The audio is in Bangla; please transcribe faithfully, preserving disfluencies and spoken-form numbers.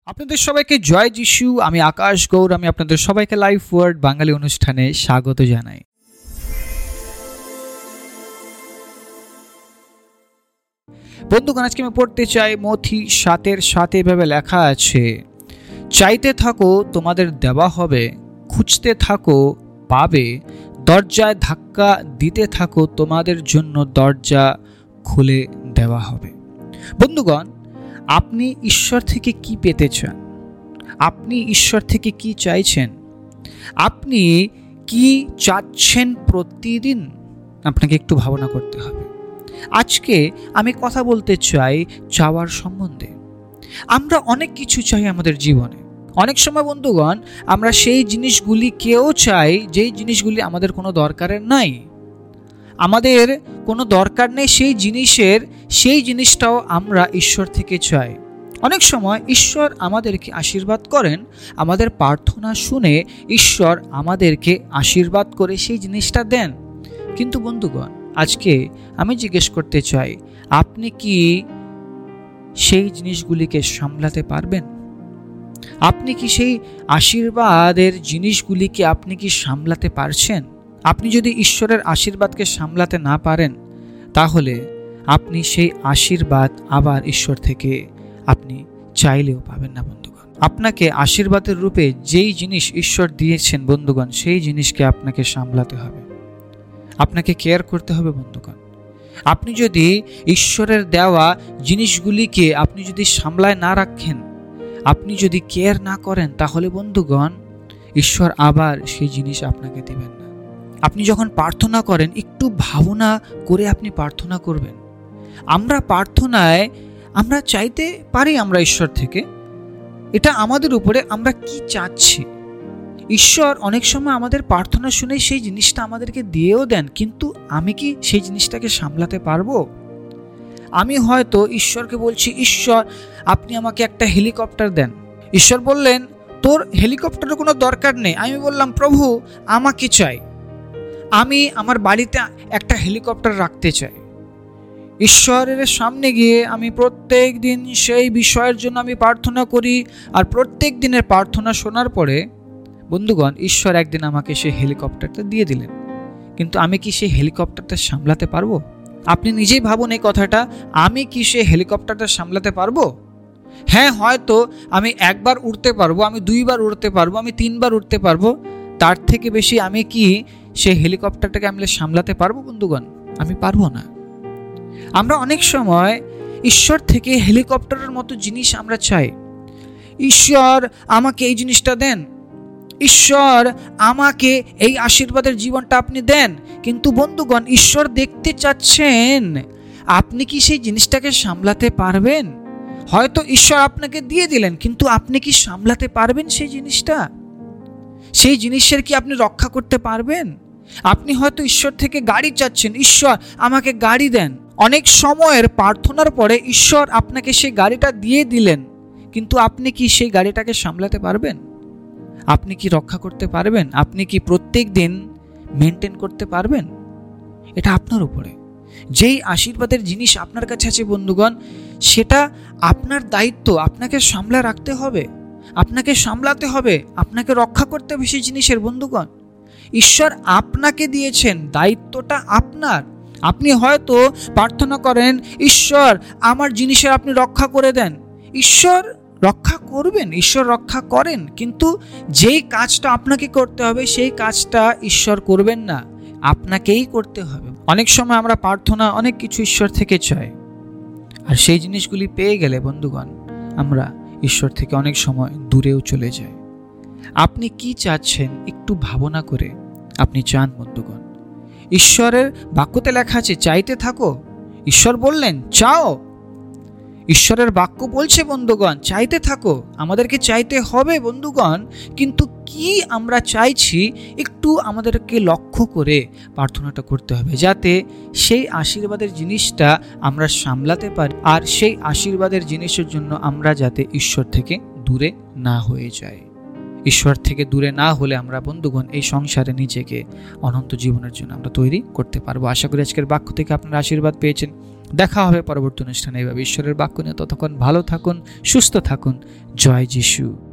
আপনাদের সবাইকে জয় যিশু। আমি আকাশ গৌর। আমি আপনাদের সবাইকে লাইফ ওয়ার্ড বাঙালি অনুষ্ঠানে স্বাগত জানাই। বন্ধুগণ, আজকে আমি পড়তে চাই মথি সাতের সাথে এভাবে লেখা আছে, চাইতে থাকো তোমাদের দেওয়া হবে, খুঁজতে থাকো পাবে, দরজায় ধাক্কা দিতে থাকো তোমাদের জন্য দরজা খুলে দেওয়া হবে। বন্ধুগণ, আপনি ঈশ্বর থেকে কি পেতে চান? আপনি ঈশ্বর থেকে কি চাইছেন? আপনি কি চাচ্ছেন প্রতিদিন? আপনাকে একটু ভাবনা করতে হবে। আজকে আমি কথা বলতে চাই চাওয়ার সম্বন্ধে। আমরা অনেক কিছু চাই আমাদের জীবনে। অনেক সময় বন্ধুগণ, আমরা সেই জিনিসগুলিকেও চাই যেই জিনিসগুলি আমাদের কোনো দরকারের নাই। আমাদের কোনো দরকার নেই সেই জিনিসের, সেই জিনিসটাও আমরা ঈশ্বর থেকে চাই। অনেক সময় ঈশ্বর আমাদেরকে আশীর্বাদ করেন, আমাদের প্রার্থনা শুনে ঈশ্বর আমাদেরকে আশীর্বাদ করে সেই জিনিসটা দেন। কিন্তু বন্ধুগণ, আজকে আমি জিজ্ঞেস করতে চাই, আপনি কি সেই জিনিসগুলিকে সামলাতে পারবেন? আপনি কি সেই আশীর্বাদের জিনিসগুলিকে আপনি কি সামলাতে পারছেন? আপনি যদি ঈশ্বরের আশীর্বাদকে সামলাতে না পারেন, তাহলে আপনি সেই আশীর্বাদ আবার ঈশ্বর থেকে আপনি চাইলেও পাবেন না বন্ধুগণ। আপনাকে আশীর্বাদের রূপে যেই জিনিস ঈশ্বর দিয়েছেন বন্ধুগণ, সেই জিনিসকে আপনাকে সামলাতে হবে, আপনাকে কেয়ার করতে হবে বন্ধুগণ। আপনি যদি ঈশ্বরের দেওয়া জিনিসগুলিকে আপনি যদি সামলায় না রাখেন, আপনি যদি কেয়ার না করেন, তাহলে বন্ধুগণ ঈশ্বর আবার সেই জিনিস আপনাকে দিবেন না। আপনি যখন প্রার্থনা করেন, একটু ভাবনা করে আপনি প্রার্থনা করবেন। আমরা প্রার্থনায় আমরা চাইতে পারি আমরা ঈশ্বর থেকে, এটা আমাদের উপরে আমরা কি চাচ্ছি। ঈশ্বর অনেক সময় আমাদের প্রার্থনা শুনে সেই জিনিসটা আমাদেরকে দিয়েও দেন, কিন্তু আমি কি সেই জিনিসটাকে সামলাতে পারবো? আমি হয়তো ঈশ্বরকে বলছি, ঈশ্বর আপনি আমাকে একটা হেলিকপ্টার দেন। ঈশ্বর বললেন, তোর হেলিকপ্টারের কোনো দরকার নেই। আমি বললাম, প্রভু আমাকে চাই, আমি আমার বাড়িতে একটা হেলিকপ্টার রাখতে চাই। ঈশ্বরের সামনে গিয়ে আমি প্রত্যেক দিন সেই বিষয়ের জন্য আমি প্রার্থনা করি, আর প্রত্যেক দিনের প্রার্থনা শোনার পরে বন্ধুগণ ঈশ্বর একদিন আমাকে সেই হেলিকপ্টারটা দিয়ে দিলেন। কিন্তু আমি কি সেই হেলিকপ্টারটা সামলাতে পারবো? আপনি নিজেই ভাবুন এই কথাটা, আমি কি সেই হেলিকপ্টারটা সামলাতে পারবো? হ্যাঁ, হয়তো আমি একবার উড়তে পারবো, আমি দুইবার উড়তে পারবো, আমি তিনবার উড়তে পারবো, তার থেকে বেশি আমি কি সেই হেলিকপ্টারটাকে আমি সামলাতে পারবো বন্ধুগণ? আমি পারবো না। আমরা অনেক সময় ঈশ্বর থেকে হেলিকপ্টারের মতো জিনিস আমরা চাই। ঈশ্বর আমাকে এই জিনিসটা দেন, ঈশ্বর আমাকে এই আশীর্বাদের জীবনটা আপনি দেন। কিন্তু বন্ধুগণ, ঈশ্বর দেখতে চাচ্ছেন আপনি কি সেই জিনিসটাকে সামলাতে পারবেন। হয়তো ঈশ্বর আপনাকে দিয়ে দিলেন, কিন্তু আপনি কি সামলাতে পারবেন সেই জিনিসটা? সেই জিনিসের কি আপনি রক্ষা করতে পারবেন? আপনি হয়তো ঈশ্বর থেকে গাড়ি চাচ্ছেন, ঈশ্বর আমাকে গাড়ি দেন। অনেক সময়ের প্রার্থনার পরে ঈশ্বর আপনাকে সেই গাড়িটা দিয়ে দিলেন, কিন্তু আপনি কি সেই গাড়িটাকে সামলাতে পারবেন? আপনি কি রক্ষা করতে পারবেন? আপনি কি প্রত্যেক দিন মেনটেন করতে পারবেন? এটা আপনার উপরে। যেই আশীর্বাদের জিনিস আপনার কাছে আছে বন্ধুগণ, সেটা আপনার দায়িত্ব, আপনাকে সামলা রাখতে হবে, আপনাকে সামলাতে হবে, আপনাকে রক্ষা করতে হবে সেই জিনিসের বন্ধুগণ। ঈশ্বর আপনাকে দিয়েছেন, দায়িত্বটা আপনার। আপনি হয়তো প্রার্থনা করেন, ঈশ্বর আমার জিনিসের আপনি রক্ষা করে দেন। ঈশ্বর রক্ষা করবেন, ঈশ্বর রক্ষা করেন, কিন্তু যেই কাজটা আপনাকে করতে হবে সেই কাজটা ঈশ্বর করবেন না, আপনাকেই করতে হবে। অনেক সময় আমরা প্রার্থনা অনেক কিছু ঈশ্বর থেকে চাই, আর সেই জিনিসগুলি পেয়ে গেলে বন্ধুগণ আমরা ঈশ্বর থেকে অনেক সময় দূরেও চলে যাই। আপনি কি চাচ্ছেন একটু ভাবনা করে আপনি চান বন্ধুগণ। ঈশ্বরের বাক্যতে লেখা আছে, চাইতে থাকো। ঈশ্বর বললেন চাও। ঈশ্বরের বাক্য বলছে বন্ধুগণ চাইতে থাকো, আমাদেরকে চাইতে হবে বন্ধুগণ। কিন্তু কি আমরা চাইছি একটু আমাদেরকে লক্ষ্য করে প্রার্থনাটা করতে হবে, যাতে সেই আশীর্বাদের জিনিসটা আমরা সামলাতে পারি, আর সেই আশীর্বাদের জিনিসের জন্য আমরা যাতে ঈশ্বর থেকে দূরে না হয়ে যাই। ঈশ্বর থেকে দূরে না হলে আমরা বন্ধুগণ এই সংসারে নিজেকে অনন্ত জীবনের জন্য আমরা তৈরি করতে পারবো। আশা করি আজকের বাক্য থেকে আপনারা আশীর্বাদ পেয়েছেন। দেখা হবে পরবর্তী অনুষ্ঠানে এভাবে ঈশ্বরের বাক্য নিয়ে। ততক্ষণ ভালো থাকুন, সুস্থ থাকুন। জয় যিশু।